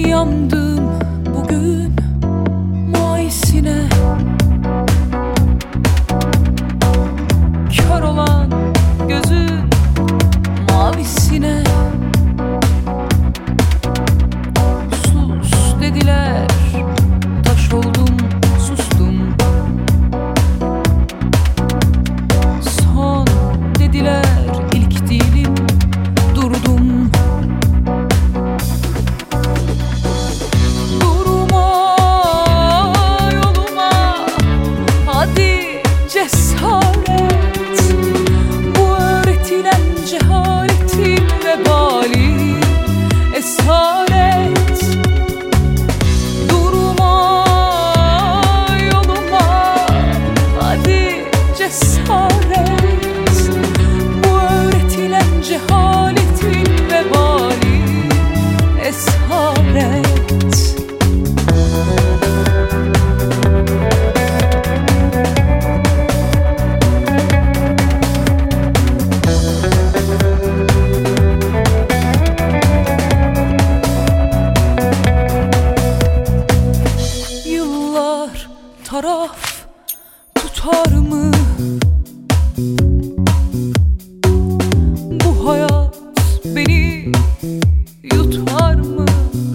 Yandım bugün muaysine, kör olan gözün mavisine. Sus dediler, taş oldum, sustum. Son dediler, ilk değilim, durdum. Durma yoluma, hadi cesaret. Bu öğretilen cehaletin vebali esaret. Durma yoluma, hadi cesaret. Bu öğretilen cehaletin vebali esaret. Yıllar taraf tutar mı? Bu hayat beni yutar mı?